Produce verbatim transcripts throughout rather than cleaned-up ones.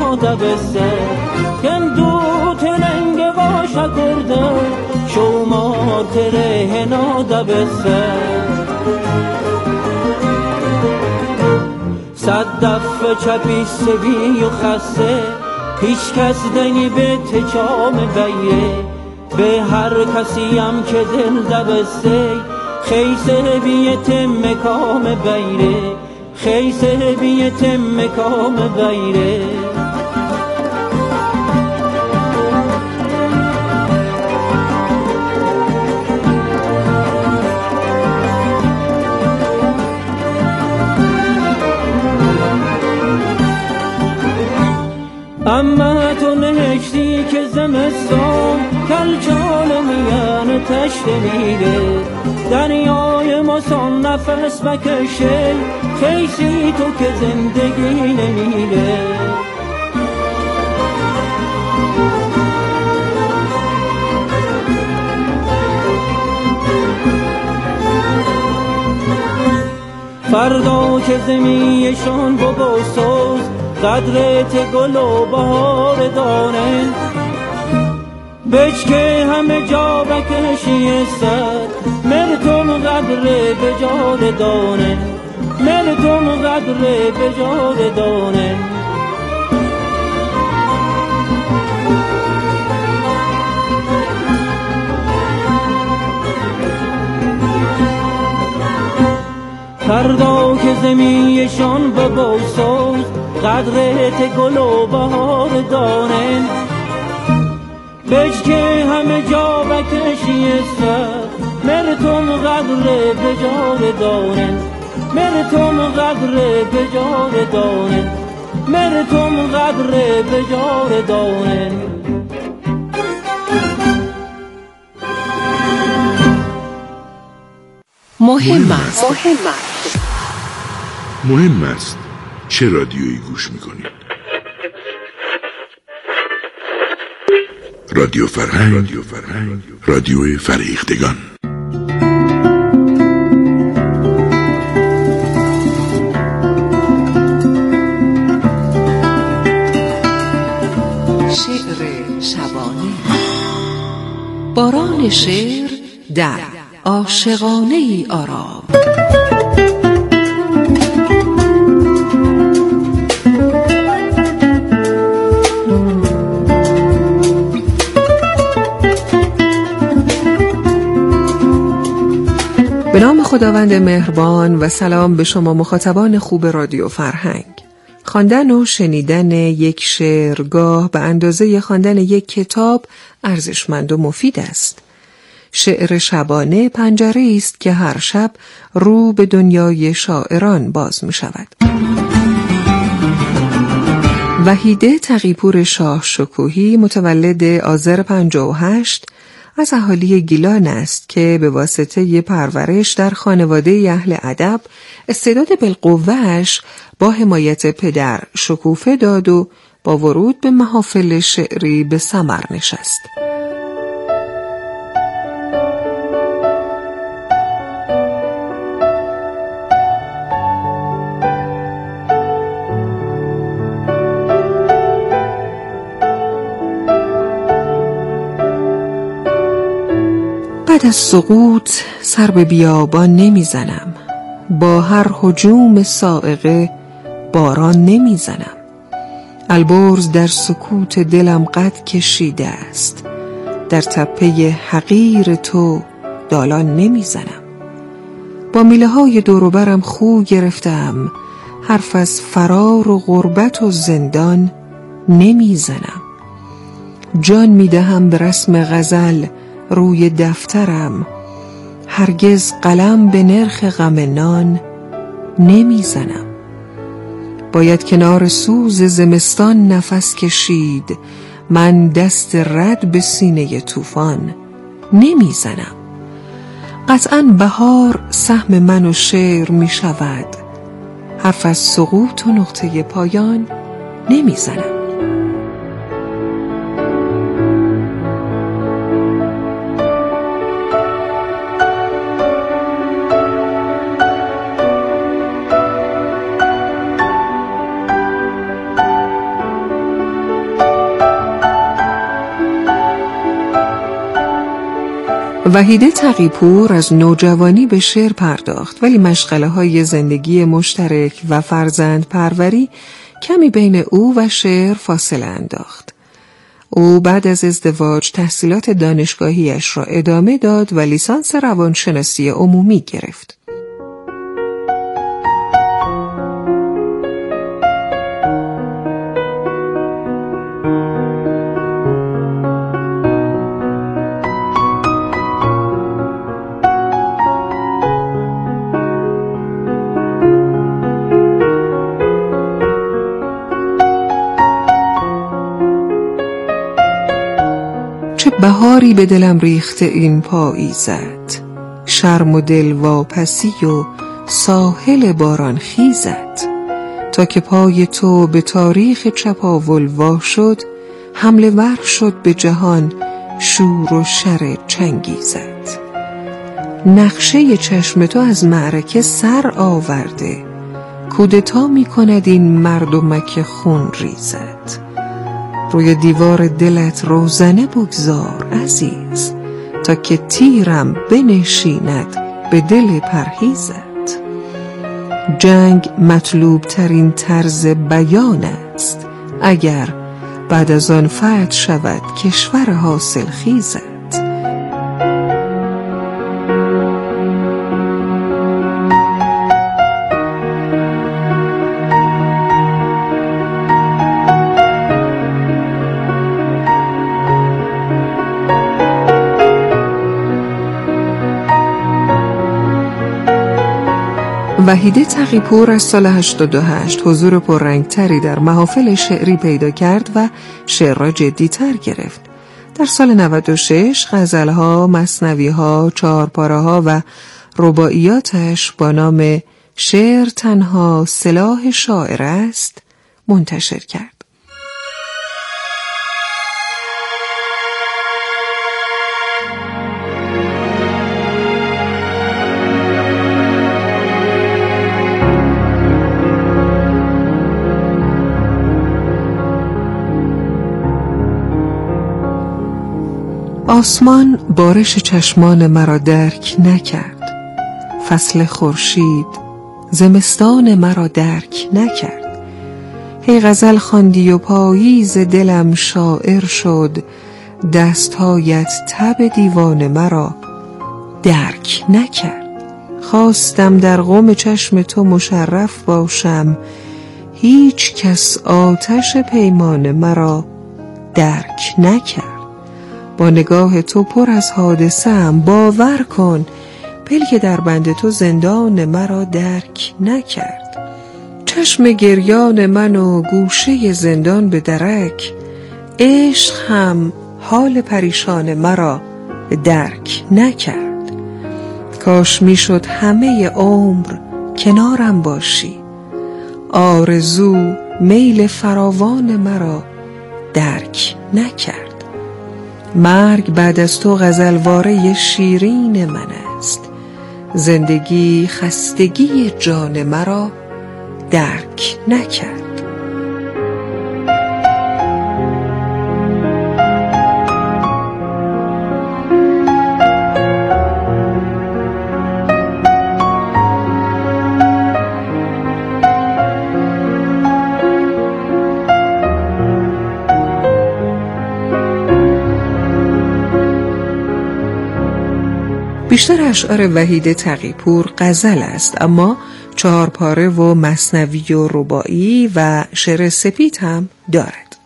دبسته گندو تلنگ باش کرده شومار تره نا دبسته صد دفعه چپی سبی و خسته هیچ کس دنی به تچام بیه به هر کسی هم که دل دبسته خیسه بیت مکام بیره خیسه بیت مکام بیره اما تو نهشتی که زمستان کلچال میان تشت میره دریای مسان نفس بکشه خیسی تو که زندگی نمیره فردا که زمیشون ببوسوز قدرت گل و بهار دانه بچ که همه جا بکشی سر مردم قدر بجار دانه مردم قدر بجار دانه فردا که زمیشان ببوسوز قدرت گل و بهار دانه بج که همه جا بکشی سر مرتم قدر بجار دانه مرتم قدر بجار دانه مرتم قدر بجار دانه مهم است مهم است مهم است چه رادیویی گوش میکنید؟ رادیو فرهنگ، رادیو فرهنگ، رادیو فرهیختگان. شعر شبانه. باران شعر در عاشقانه ای آرام. به نام خداوند مهربان و سلام به شما مخاطبان خوب رادیو فرهنگ. خواندن و شنیدن یک شعرگاه به اندازه خواندن یک کتاب ارزشمند و مفید است. شعر شبانه پنجره است که هر شب رو به دنیای شاعران باز می شود. وحیده تقی‌پور شاه شکوهی متولد آذر پنجاه و هشت از اهالی گیلان است که به واسطه پرورش در خانواده اهل ادب استعداد بالقوه‌اش با حمایت پدر شکوفه داد و با ورود به محافل شعری به ثمر نشست. بعد از سقوط سر به بیابان نمیزنم، با هر هجوم صاعقه باران نمیزنم. البرز در سکوت دلم قد کشیده است، در تپه حقیر تو دالان نمیزنم. با میله های دوروبرم خو گرفتم، حرف از فرار و غربت و زندان نمیزنم. جان میدهم به رسم غزل روی دفترم، هرگز قلم به نرخ غم نان نمیزنم. باید کنار سوز زمستان نفس کشید، من دست رد به سینه طوفان نمیزنم. قطعاً بهار سهم من و شعر می شود، حرف از سقوط و نقطه پایان نمیزنم. وحیده تقی‌پور از نوجوانی به شعر پرداخت، ولی مشغله های زندگی مشترک و فرزند پروری کمی بین او و شعر فاصله انداخت. او بعد از ازدواج تحصیلات دانشگاهیش را ادامه داد و لیسانس روانشناسی عمومی گرفت. چه بهاری به دلم ریخته این پاییزت، شرم و دل واپسی و ساحل باران خیزت. تا که پای تو به تاریخ چپاول وا شد، حمله ور شد به جهان شور و شر چنگیزت. نقشه چشم تو از معرکه سر آورده، کودتا می کند این مردمک خون ریزت. روی دیوار دلت روزنه بگذار عزیز، تا که تیرم بنشیند به دل پرهیزت. جنگ مطلوب ترین طرز بیان است، اگر بعد از آن فتح شود کشور حاصل خیزت. وحیده تقی‌پور از سال هشتاد و هشت حضور پررنگتری در محافل شعری پیدا کرد و شعر را جدی‌تر گرفت. در سال نود و شش غزل‌ها، مثنوی‌ها، چهارپاره‌ها و رباعیاتش با نام شعر تنها سلاح شاعر است منتشر کرد. آسمان بارش چشمان مرا درک نکرد، فصل خورشید زمستان مرا درک نکرد. هی غزل خواندی و پاییز دلم شاعر شد، دستهایت تب دیوان مرا درک نکرد. خواستم در قم چشم تو مشرف باشم، هیچ کس آتش پیمان مرا درک نکرد. با نگاه تو پر از حادثه‌ام، باور کن پلک در بند تو زندان مرا درک نکرد. چشم گریان من و گوشه زندان به درک، عشق هم حال پریشان مرا درک نکرد. کاش میشد همه عمر کنارم باشی، آرزو میل فراوان مرا درک نکرد. مرگ بعد از تو غزلواره شیرین من است، زندگی خستگی جان مرا درک نکرد. بیشتر اشعار وحیده تقی‌پور غزل است، اما چهارپاره و مثنوی و رباعی و شعر سپید هم دارد.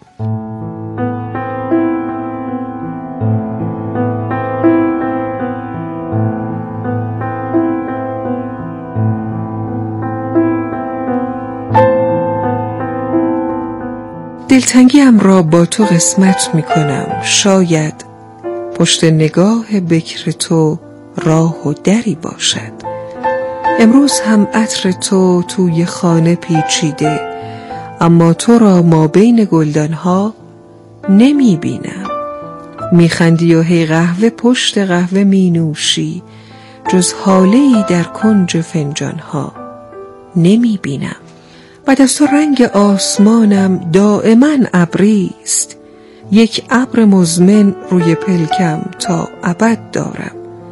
دلتنگیم را با تو قسمت می کنم، شاید پشت نگاه بکر تو راه و دری باشد. امروز هم عطر تو توی خانه پیچیده، اما تو را ما بین گلدانها نمی بینم. می خندی و هی قهوه پشت قهوه می نوشی، جز حاله‌ای در کنج فنجانها نمی بینم. بعد از تو رنگ آسمانم دائما ابریست، یک ابر مزمن روی پلکم تا ابد دارم.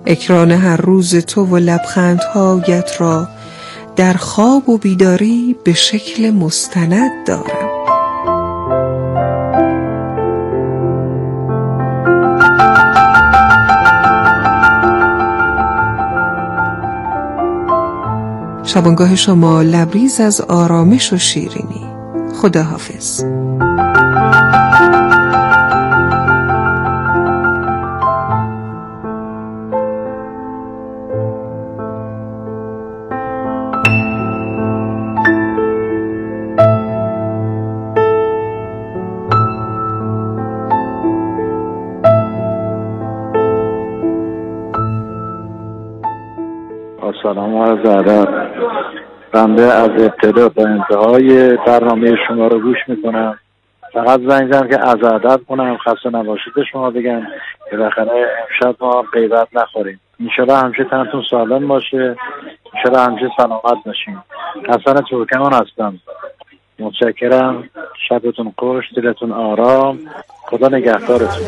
اکران هر روز تو و لبخندهایت را در خواب و بیداری به شکل مستند دارم. شبانگاه شما لبریز از آرامش و شیرینی. خداحافظ. سلام و عرض ادب. بنده از ابتدا تا انتهای برنامه شما رو گوش میکنم. فقط زنگ زدم که از ادب کنم، خسته نباشید شما بگم که بالاخره امشب ما غیبت نخوریم. انشالله همیشه تنتون سالم باشه، انشالله همیشه سلامت باشیم. حسن ترکمان هستم. متشکرم. شبتون خوش، دلتون آرام، خدا نگهدارتون.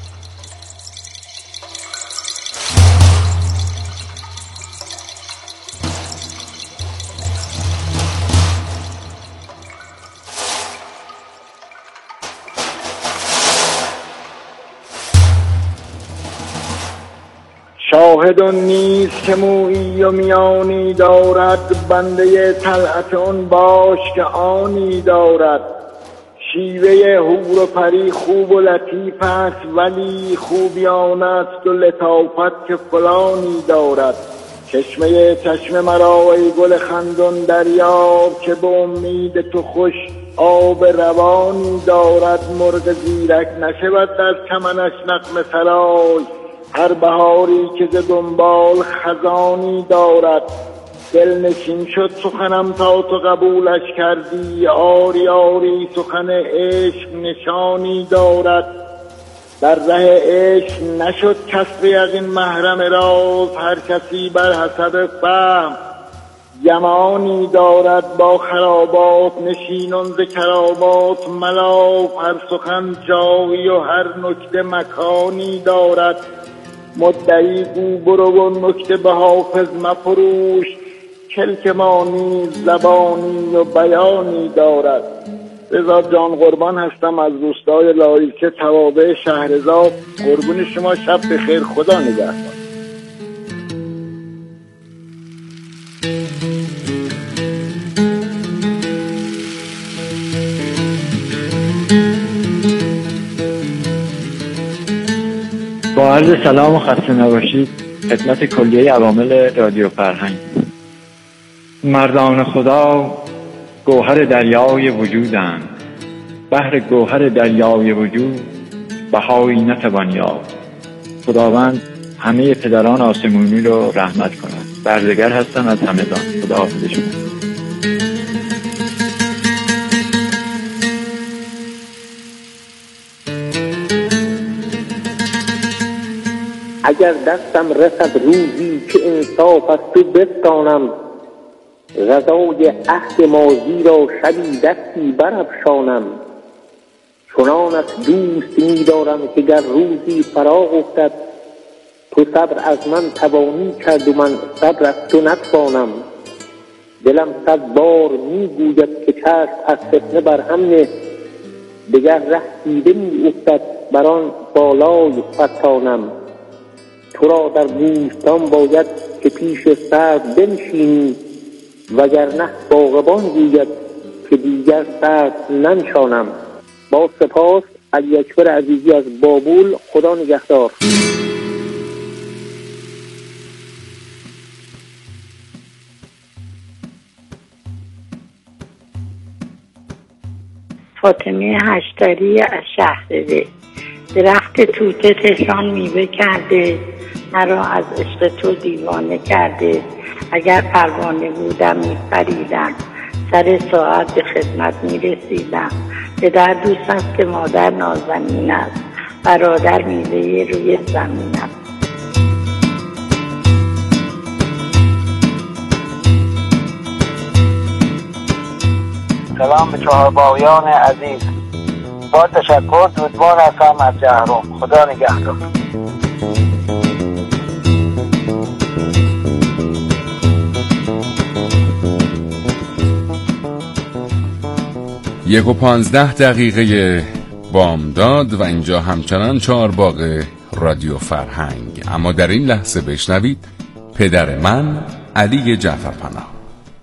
شاهد نیست که مویی و میانی دارد، بنده طلعت اون باش که آنی دارد. شیوه حور و پری خوب و لطیف است، ولی خوبیان است و لطافت که فلانی دارد. چشمه چشم مرا ای گل خندون دریاب، که به امید تو خوش آب روانی دارد. مرغ زیرک نشود در چمنش نغمه سرای، هر بهاری که ز دنبال خزانی دارد. دل نشین شد سخنم تا تو قبولش کردی، آری آری سخن عشق نشانی دارد. در ره عشق نشد کسب یقین محرم راز، هر کسی بر حسب فهم یمانی دارد. با خرابات نشینان ز کرامات ملاف، هر سخن جایی و هر نکته مکانی دارد. مدعی گو برو و نکته به حافظ مفروش، کلک ما نیز زبانی و بیانی دارد. رضا جان قربان هستم از روستای لایکه توابع شهرزاد. قربون شما، شب بخیر، خدا نگهدار. با عرض سلام و خسته نباشید خدمت کلیه عوامل رادیو فرهنگ. مردان خدا گوهر دریای وجودند، بحر گوهر دریای وجود بهایی نتوان یافت. خداوند همه پدران آسمونی رو رحمت کند. بردگر هستم از همدان. خداحافظ شما. اگر دستم رسد روزی که انصاف از تو بستانم، غذای عهد ماضی را شبی دستی برافشانم. چنان از دوست می دارم که گر روزی فراق افتد، تو صبر از من توانی کرد و من صبر از تو نتوانم. دلم صد بار می گوید که چشم از فتنه برهم نه، دگر ره دیده می افتد بر آن بالای فتانم. تو را در بوستان باید که پیش سرو بنشینی، وگرنه باغبان گوید که دیگر سرو ننشانم. با سپاس، علی اکبر عزیزی از بابول. خدا نگهدار. فاطمه هشتری از شهرده. درخت توته تهران میوه کرده، مرا از عشق تو دیوانه کرده. اگر پروانه بودم میپریدم، سر ساعت به خدمت میرسیدم. پدر دوست است که مادر نازنین است، برادر میوه روی زمین است. سلام به چهارباغیان عزیز. با تشکر، دودمان هستم از جهرم. خدا نگهدار. یک و پانزده دقیقه بامداد و اینجا همچنان چهارباغ رادیو فرهنگ. اما در این لحظه بشنوید پدر من، علی جعفرپناه.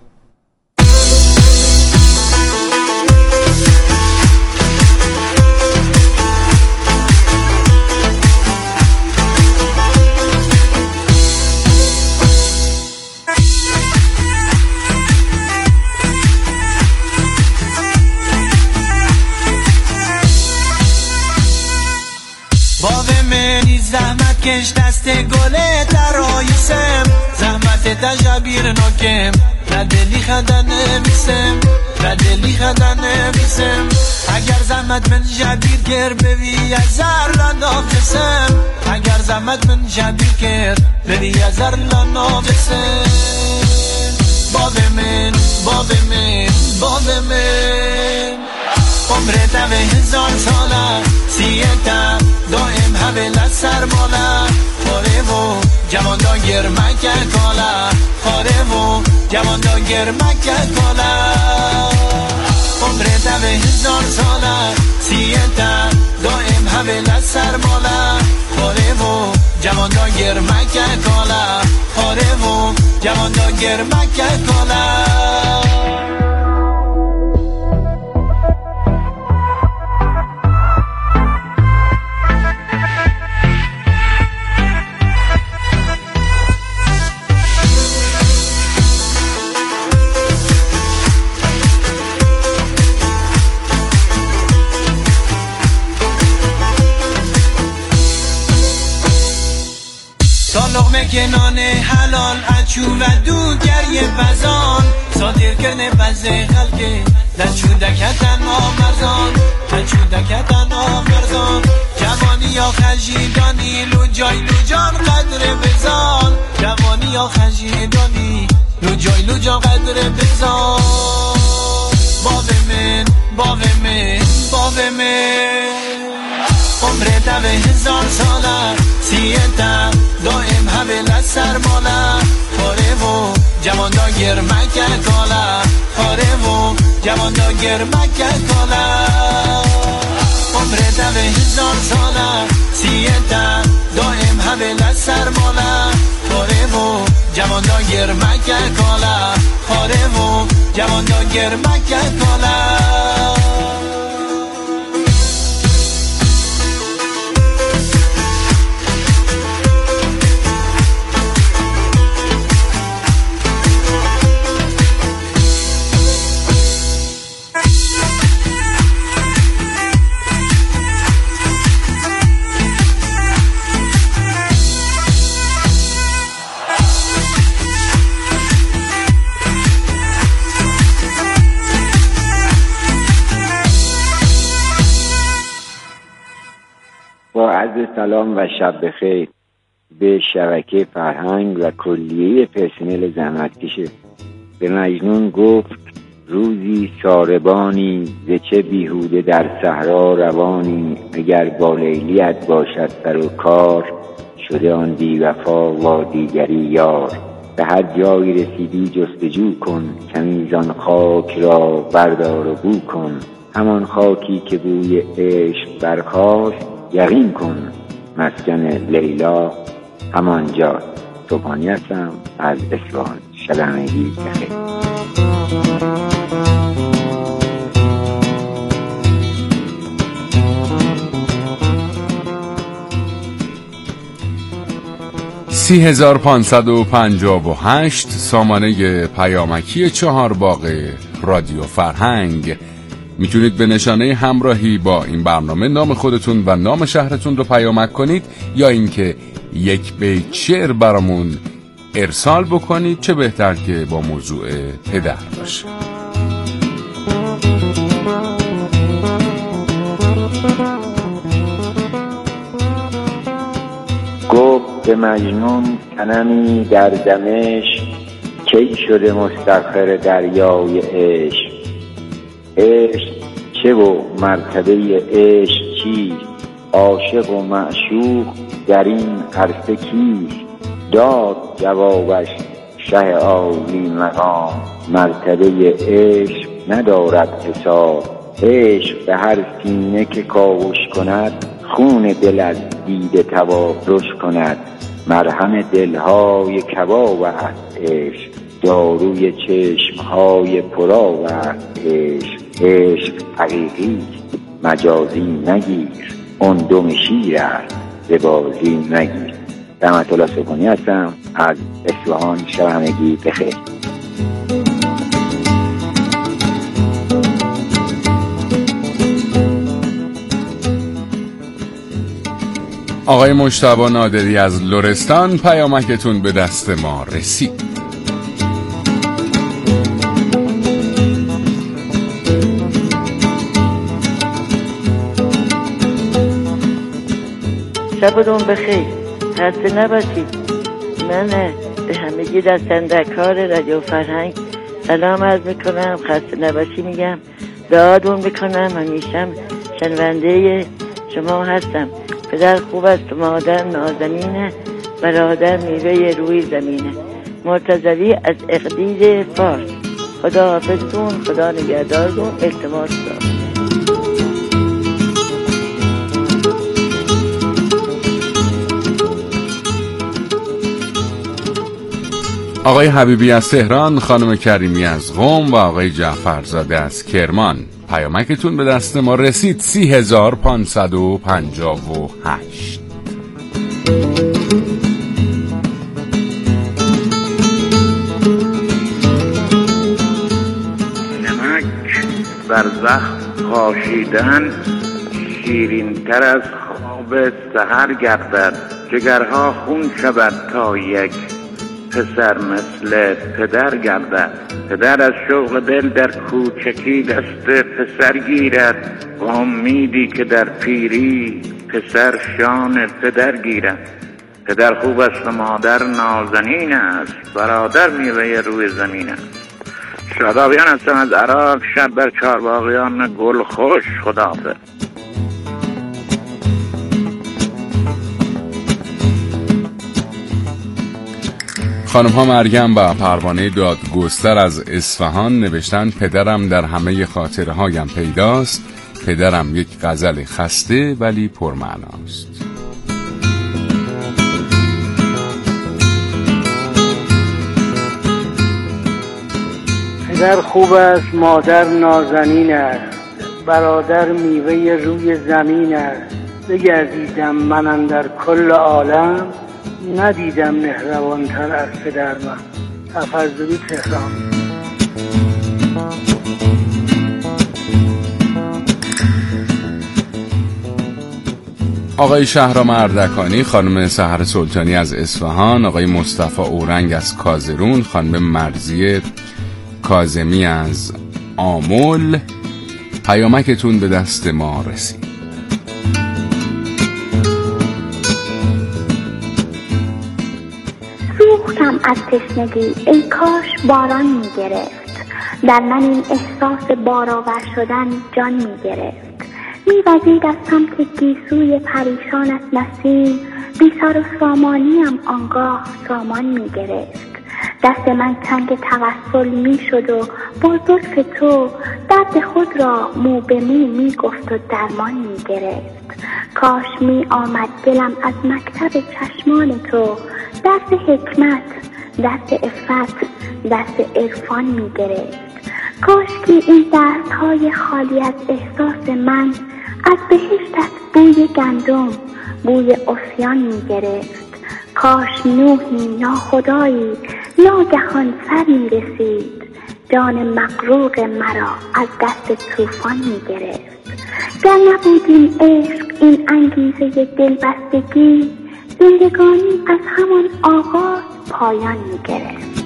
کش دست گله در آیسم زحمت تجابیر نکم ردلی خدا نمیسم ردلی خدا نمیسم اگر زحمت من جبیر کر بوی ازار لنافسم اگر زحمت من جبیر کر بوی ازار لنافسم باب من باب من باب من عمره دوه هزار ساله سیتا دائم حبل سرماله خاره و جوان دا گرمک کاله خاره و جوان دا گرمک کاله عمره دوه هزار ساله سیتا دائم حبل سرماله خاره و جوان دا گرمک کاله خاره و جوان دا گرمک کاله. کنان حلال اچو و دود گریه بزان صادر کرنه بزه خلقه لچو دکتن آمرزان لچو دکتن آمرزان جوانی یا خجیدانی لو جای لو جان قدر بزان جوانی یا خجیدانی لو جای لو جان قدر بزان باب من باب من باب من عمره دوه هزار ساله سیتا دائم حبل سرماله خاره و جوان دا گرمک کاله خاره و جوان دا گرمک کاله عمره دوه هزار ساله سیتا دائم حبل سرماله خاره و جوان دا گرمک کاله خاره و جوان دا گرمک کاله. با عرض سلام و شب بخیر به شبکه فرهنگ و کلیه پرسنل زحمتکش. به مجنون گفت روزی ساربانی ز چه بیهوده در صحرا روانی اگر با لیلیت باشد سر و کار شده آن بی وفا و دیگری یار. به هر جایی رسیدی جستجو کن کمی زان خاک را بردار و بو کن همان خاکی که بوی عشق برخاست یقین کن مسکن لیلا همانجا. صبحانی هستم از اصفهان. شب همگی بخیر. سی هزار پانصد و پنجاه و هشت سامانه پیامکی چهارباغ رادیو فرهنگ. میتونید به نشانه همراهی با این برنامه نام خودتون و نام شهرتون رو پیامک کنید یا اینکه یک بیت شعر برامون ارسال بکنید، چه بهتر که با موضوع پدر باشه. گفت به مجنون تنمی در دمشق کی شده مستغفر دریای عشق. عشق چه و مرتبه عشق چیست؟ عاشق و معشوق در این عرصه کیست؟ داد جوابش شه عالی مقام مرتبه عشق ندارد حساب عشق به هر سینه که کاوش کند، خون دل از دیده تواپرش کند. مرهم دلهای کباب است عشق، داروی چشمهای پرآب است عشق. عشق حقیقی مجازی نگیر، اون دم شیر است ز بازی نگیر. رحمت الله سکونی هستم از اصفهان. شب همگی بخیر. آقای مجتبی نادری از لرستان، پیامکتون به دست ما رسید. شبتون بخیر، خسته نباشید. من به همگی دستندرکار رادیو فرهنگ سلام عرض میکنم، خسته نباشی میگم، دعاتون میکنم. همیشه شنونده شما هستم. پدر خوب است، مادر نازنینه، برادر میوه روی زمینه. مرتضوی از اقدیر فارس. خدا حافظتون، خدا نگهدارتون، التماس دارم. آقای حبیبی از تهران، خانم کریمی از قم و آقای جعفرزاده از کرمان، پیامکتون به دست ما رسید. سی هزار پانصد و پنجاه و هشت. نمک بر زخم پاشیدن شیرین تر از خواب سحر گردد. جگرها خون شود تا یک پسر مثل پدر گردد. پدر از شوق دل در کوچکی دست پسر گیرد، با امیدی که در پیری پسر شان پدر گیرد. پدر خوب است و مادر نازنین است، برادر میوه روی زمین است. شادابیان هستم از عراق، شب بر چهارباغیان گل خوش. خداحافظ. خانم ها مریم و پروانه دادگستر از اصفهان نوشتن پدرم در همه خاطره هایم پیداست. پدرم یک غزل خسته ولی پرمعناست. پدر خوب است، مادر نازنین است، برادر میوه روی زمین است. بگردیدم من اندر کل عالم، ندیدم مهربانتر از پدر من. تفضلی تهران. آقای شهرام اردکانی، خانم سحر سلطانی از اصفهان، آقای مصطفی اورنگ از کازرون، خانم مرزیه کاظمی از آمل، پیامکتون به دست ما رسید. سوختم از تشنگی، ای کاش باران می گرفت. در من این احساس بارآور شدن جان می گرفت. می وزید از سمت گیسوی پریشان از نسیم، بی سر و سامانیم آنگاه سامان می گرفت. دست من تنگ توسل می شد و با لطف تو درد خود را مو به مو می گفت و درمان می گرفت. کاش می آمد دلم از مکتب چشمان تو، درس حکمت، درس عفت، درس عرفان می گرفت. کاش که این دستهای خالی از احساس من از بهشتت بوی گندم، بوی عصیان می گرفت. کاش نوحی ناخدایی ناگهان سر می رسید، جان مغروق مرا از دست طوفان می گرفت. گر نبود این عشق، این انگیزه دلبستگی، زندگانی از همان آغاز پایان می گرفت.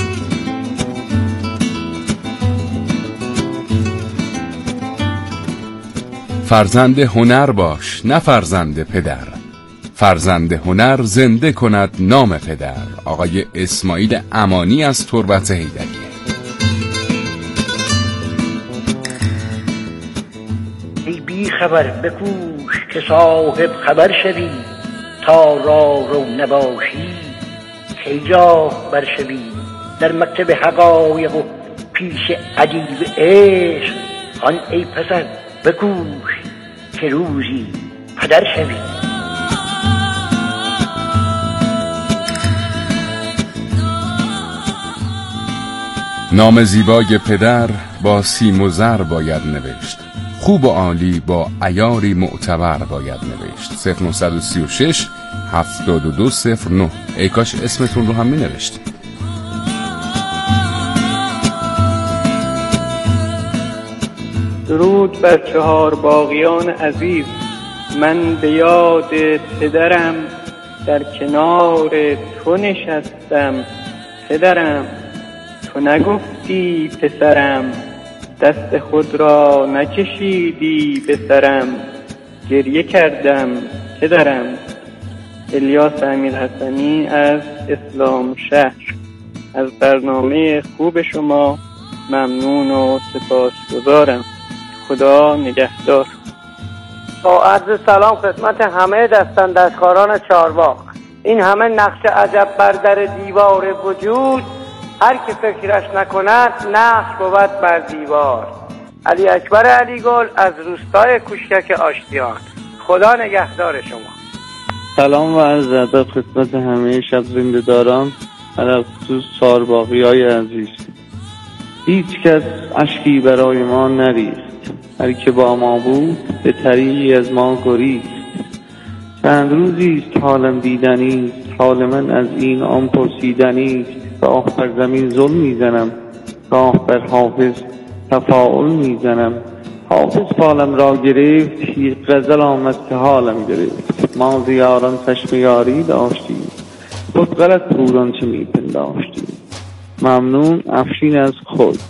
فرزند هنر باش نه فرزند پدر، فرزند هنر زنده کند نام پدر. آقای اسماعیل امانی از تربت حیدریه. ای بی خبر بکوش که صاحب خبر شوی، تا را رو نباشی کی جا بر شوی. در مکتب حقایق و پیش ادیب عشق، آن ای پسر بکوش که روزی پدر شوی. نام زیبای پدر با سیم و زر باید نوشت، خوب و عالی با عیاری معتبر باید نوشت. صفر نه سه شش هفتاد و دو صفر نه. ای کاش اسمتون رو هم می نوشت. درود بر چهار باغیان عزیز. من به یاد پدرم در کنار تو نشستم. پدرم تو نگفتی پسرم، دست خود را نکشیدی به سرم. گریه کردم پدرم. الیاس امیرحسنی از اسلام شهر. از برنامه خوب شما ممنون و سپاسگزارم. خدا نگهدار. با عرض سلام خدمت همه دستاندرکاران چهارباغ. این همه نقش عجب بر در دیوار وجود، هر کی فکرش نکند نقش بود بر دیوار. علی اکبر علی گل از روستای کوشک آشتیان. خدا نگهدار شما. سلام و عرض ادب خدمت همه شب زنده داران، در خصوص چهارباغی های عزیز. هیچ کس اشکی برای ما نریخت، هر که با ما بود به طریقی از ما گریخت. چند روزیست حالم دیدنیست، حال من از این آن پرسیدنیست. گاه بر زمین ظلم میزنم، گاه بر حافظ تفاعل میزنم. حافظ فالم را گرفت، یک غزل آمد که حالم گرفت. ما زیاران چشم یاری داشتیم، خود غلط پوران چه میپنداشتیم. ممنون. افشین از خود.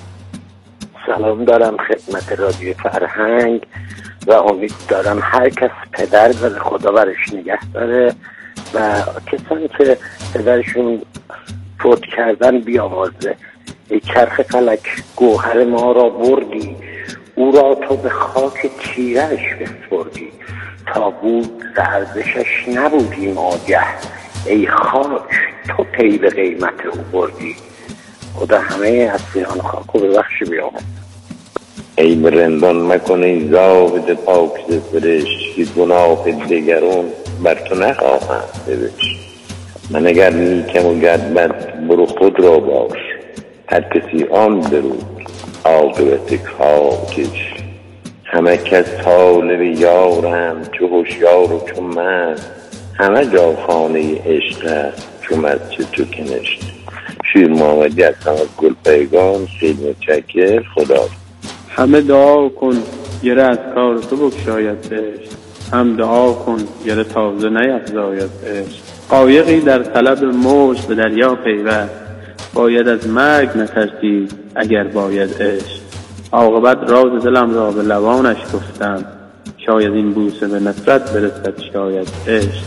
سلام دارم خدمت رادیو فرهنگ و امید دارم هر کس پدر داره خدا برش نگه داره و کسانی که پدرشون فوت کردن بیامرزه. ای چرخ فلک گوهر ما را بردی، او را تو به خاک تیرش بسپردی. تا بود ارزشش نبودیم آگه، ای خاک تو پی به قیمت او بردی. خدا همه هستیان خاک و به بخش بیامد. ای برندان مکنی زاهد پاکیزه فرشت، که گناه دیگران بر تو نخواهم نوشت. من اگر نیکم و گر بد برو خود را باش، هر کسی آن درود عاقبت کارش. همه کس طالب یارند چو هوشیار و چو مرد، همه جا خانه عشق است چو مسجد چو کنشت. شیر محمدی هستم از گل پیگان. خیلی متشکر. خدا. همه دعا کن گره از کار تو بگشاید عشق، هم دعا کن گره تازه نیفزاید عشق. قایقی در طلب موج به دریا پیوست، باید از مرگ نترسید اگر باید عشق. عاقبت راز دلم را به لبانش گفتم، شاید این بوسه به نفرت برسد شاید عشق.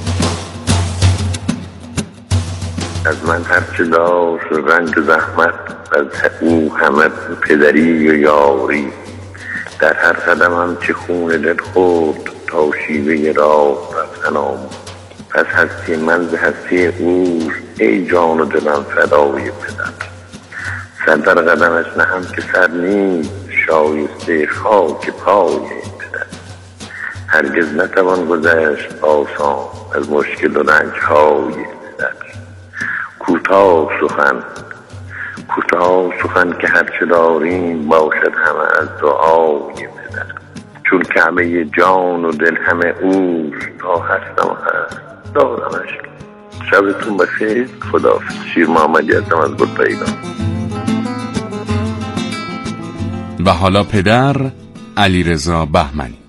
از من هرچه داشت رنج و زحمت، از او همه پدری و یاری. در هر قدمم چه خون دل خورد، تا شیوه راه رفتن آمد. پس هستی من به هستی او، ای جان و دلم فدای پدر. سر در قدمش نهم که سر نیست، شایسته خاک پای پدر. هرگز نتوان گذشت آسان از مشکل و رنج های پدر. کوتاه سخن کوتاه سخن که هرچه داریم، باشد همه از دعای پدر. چون کعبه جان و دل همه اوست، تا هستم و هست دارمش. شبتون بخیر. خداحافظ. شیر محمدی هستم از گل پیگان. و حالا پدر علیرضا بهمنی.